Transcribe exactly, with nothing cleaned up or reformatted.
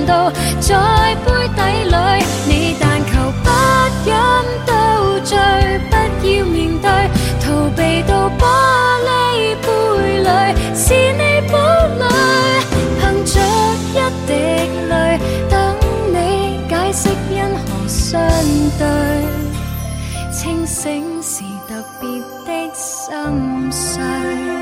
難度在杯底裏，你但求不飲到醉，不要面對，逃避到玻璃杯裏，是你堡壘，憑着一滴淚，等你解釋因何相對，清醒時特別的心碎。